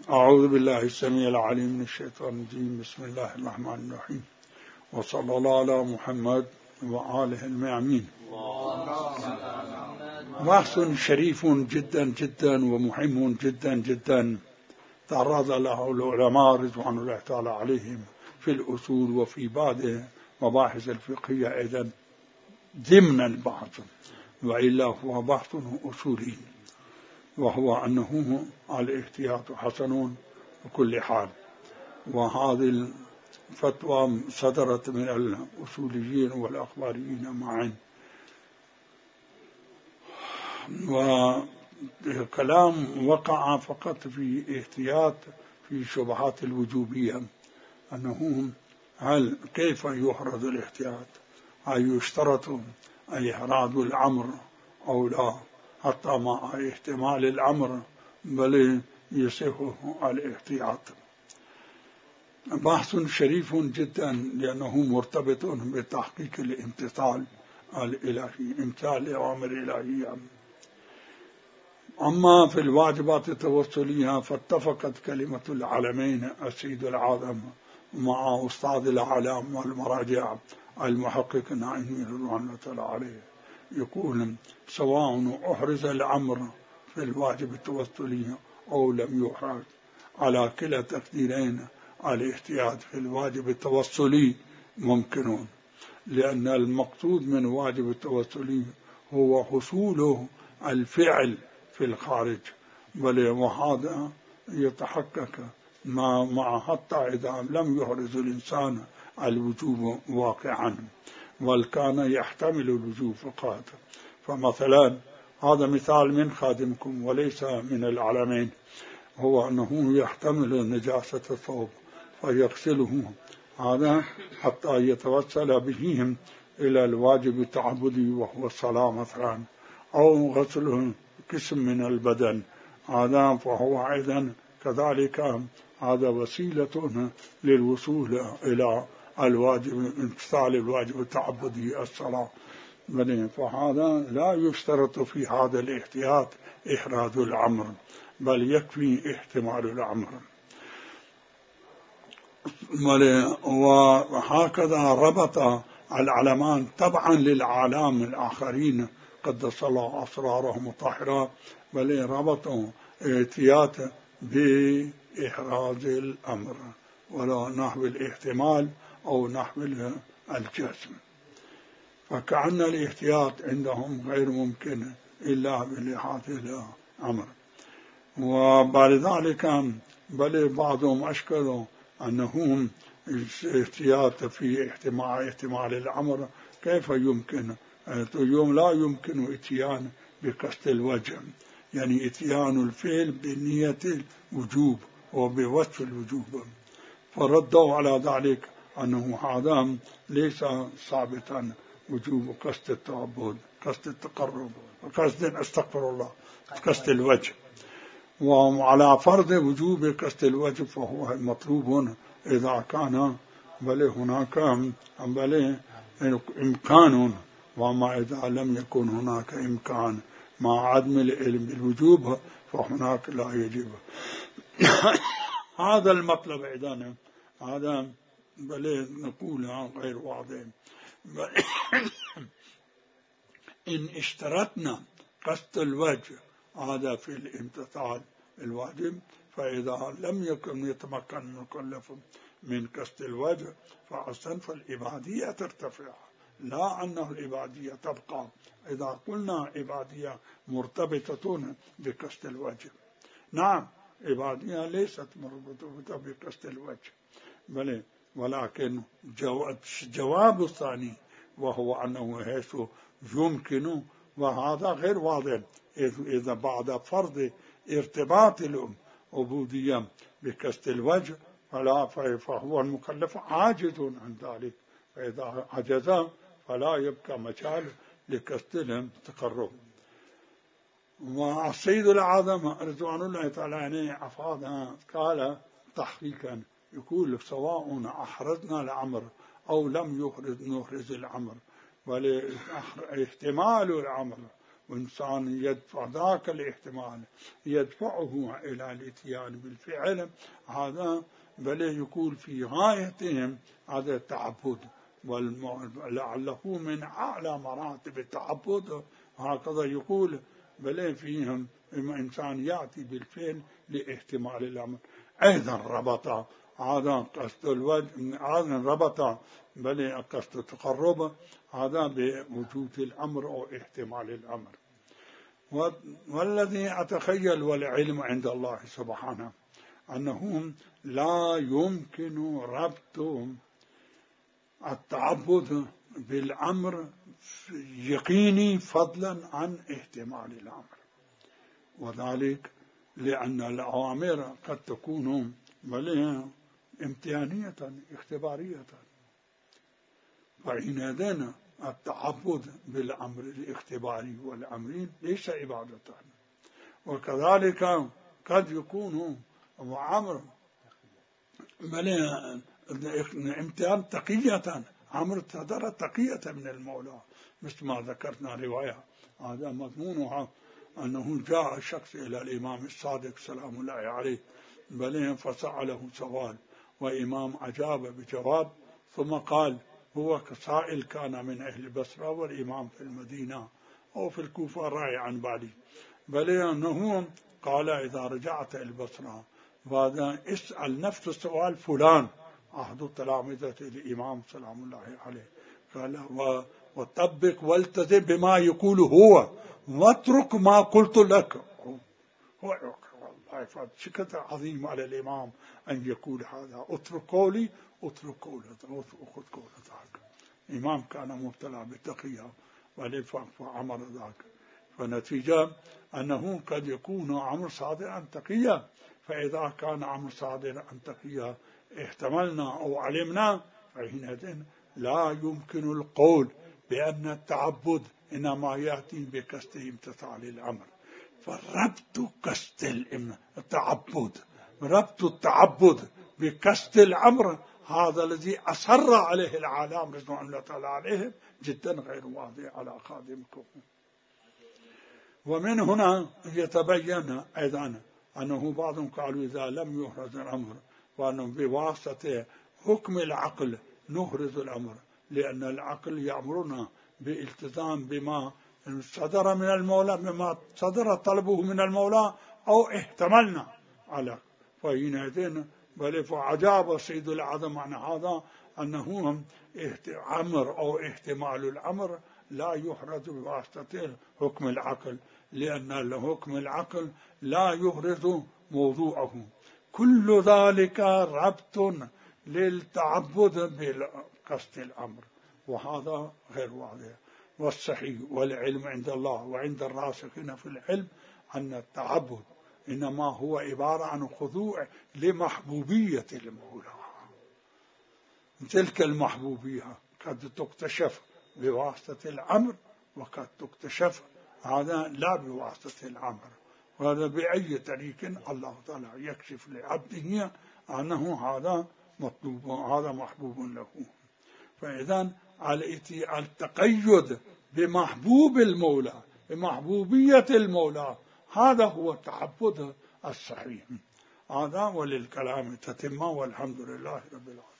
أعوذ بالله السميع العليم من الشيطان الرجيم. بسم الله الرحمن الرحيم، وصلى الله على محمد وآله الميامين. بحث شريف جدا جدا ومهم جدا جدا تعرض له العلماء رضوان الله تعالى عليهم في الأصول وفي بعض مباحث الفقهية أيضا ضمن البحث، وإلا هو بحث أصولي، وهو أنه الاحتياط حسن بكل حال. وهذه الفتوى صدرت من الأصوليين والأخباريين معا، وكلام وقع فقط في احتياط في شبهات الوجوبية، أنه هل كيف يحرز الاحتياط؟ هل يشترط إحراز الأمر أو لا، حتى مع احتمال الأمر بل يصح الاحتياط. بحث شريف جدا لأنه مرتبط بتحقيق الامتثال الإلهي، امتثال الأوامر الإلهية. أما في الواجبات التوسلية فاتفقت كلمة العالمين السيد العظم مع أستاذ العالم والمراجع المحقق النعيمي رضوان الله تعالى عليه، يقول سواء أحرز الأمر في الواجب التوسلي أو لم يحرز، على كلا تقديرين الاحتياط في الواجب التوسلي ممكن، لأن المقصود من واجب التوسلي هو حصول الفعل في الخارج، بل وهذا يتحقق مع حتى إذا لم يحرز الإنسان الوجوب واقعا، بل كان يحتمل الوجوب فقط. فمثلا هذا مثال من خادمكم وليس من العالمين، هو أنه يحتمل نجاسة الثوب فيغسله، هذا حتى يتوسل بهم إلى الواجب التعبدي وهو الصلاة مثلا، أو غسل قسم من البدن، هذا فهو أيضا كذلك هذا وسيلة للوصول إلى الواجب، امتثال الواجب التعبدي الصلاة. فهذا لا يشترط في هذا الاحتياط إحراز الأمر، بل يكفي احتمال الأمر. وهكذا ربط العلمان طبعا للعالم الآخرين قدس الله أسرارهم الطاهرة، بل ربطوا احتياط بإحراز الأمر ولا نحو الاحتمال أو نحو الجزم، فكأن الاحتياط عندهم غير ممكن إلا بلحاظ الأمر. وبعد ذلك بل بعضهم أشكلوا أنهم احتياط في احتمال الأمر كيف يمكن؟ اليوم لا يمكن اتيان بقصد الوجه، يعني اتيان الفعل بنية الوجوب وبوصف الوجوب، فردوا على ذلك أنه هذا ليس ثابتا وجوب قصد التعبد، قصد التقرب، قصد استغفر الله، قصد الوجه. وعلى فرض وجوب قصد الوجه فهو مطلوب إذا كان بل هناك بل إمكان، وما إذا لم يكن هناك إمكان مع عدم العلم بالوجوب فهناك لا يجب. هذا المطلب أيضا، هذا بل نقول غير واضح. إن اشترطنا قصد الوجه هذا في الامتثال الواجب، فإذا لم يكن يتمكن المكلف من قصد الوجه فأصلا فالعبادية ترتفع، لا أنه العبادية تبقى. إذا قلنا عبادية مرتبطة بقصد الوجه، نعم عبادية ليست مرتبطة بقصد الوجه، بل ولكن جواب الثاني وهو أنه حيث يمكن، وهذا غير واضح. إذا بعد فرض ارتباط العبودية بقصد الوجه فهو المكلف عاجز عن ذلك، فإذا عجز فلا يبقى مجال لقصد التقرب. والسيد الأعظم رضوان الله تعالى عليه أفاضها قال تحقيقا، يقول سواء أحرزنا الأمر أو لم نحرز الأمر، بل احتمال الأمر وإنسان يدفع ذاك الاحتمال يدفعه إلى الاتيان بالفعل، هذا بل يقول في غايتهم هذا التعبد، ولعله من أعلى مراتب التعبد، هكذا يقول بل فيهم إما إنسان يأتي بالفعل لاحتمال الأمر. أيضا ربط هذا قصد الوجه، هذا ربط بل قصد التقرب هذا بوجود الأمر أو احتمال الأمر. والذي أتخيل والعلم عند الله سبحانه أنه لا يمكن ربط التعبد بالأمر يقيني فضلا عن احتمال الأمر، وذلك لأن الأوامر قد تكون امتحانية اختبارية، فحينئذ التعبد بالأمر الاختباري والأمرين ليس عبادة، وكذلك قد يكون أمر امتحان تقية، أمر صدر تقية من المولى، مثل ما ذكرنا رواية هذا مضمونها أنه جاء شخص إلى الإمام الصادق سلام الله عليه بل فسأله سؤال، وإمام أجاب بجواب، ثم قال هو كسائل كان من أهل البصرة والإمام في المدينة أو في الكوفة راعي عن بعدي، بل أنه قال إذا رجعت إلى البصرة وهذا اسأل نفس السؤال فلان أحد تلامذة الإمام سلام الله عليه، قال وطبق والتزم بما يقول هو واترك ما قلت لك. والله شكة عظيم على الإمام أن يقول هذا، اترك قولي اترك أخذ قول ذاك. الإمام كان مبتلى بالتقية فعمر ذاك، فنتيجة أنه قد يكون عمر صادر عن تقية، فإذا كان عمر صادر عن تقية احتملنا أو علمنا، فحينئذ لا يمكن القول بأن التعبد إنما يأتي بقصد امتثال الأمر. فربط قصد التعبد، ربط التعبد بقصد الأمر، هذا الذي أصر عليه العالم رضوان الله تعالى عليهم جدا غير واضح على خادمكم. ومن هنا يتبين أيضا أنه بعضهم قالوا إذا لم يحرز الأمر وأنه بواسطة حكم العقل نحرز الأمر، لأن العقل يأمرنا بالالتزام بما صدر من المولى، بما صدر طلبه من المولى أو احتملنا على، فحينئذ بل فعجاب سيد العظم عن هذا أنه أمر أو احتمال الأمر لا يحرز بواسطة حكم العقل، لأن حكم العقل لا يحرز موضوعه. كل ذلك ربط للتعبد بقصد الأمر، وهذا غير واضح. والصحيح والعلم عند الله وعند الراسخين في العلم أن التعبد إنما هو عبارة عن خضوع لمحبوبية المولى. تلك المحبوبية قد تكتشف بواسطة الأمر وقد تكتشف هذا لا بواسطة الأمر، وهذا بأي طريق الله تعالى يكشف لعبده أنه هذا مطلوب هذا محبوب له. فإذا التقيد بمحبوب المولى بمحبوبية المولى هذا هو التعبد الصحيح. هذا وللكلام تتمة، والحمد لله رب العالمين.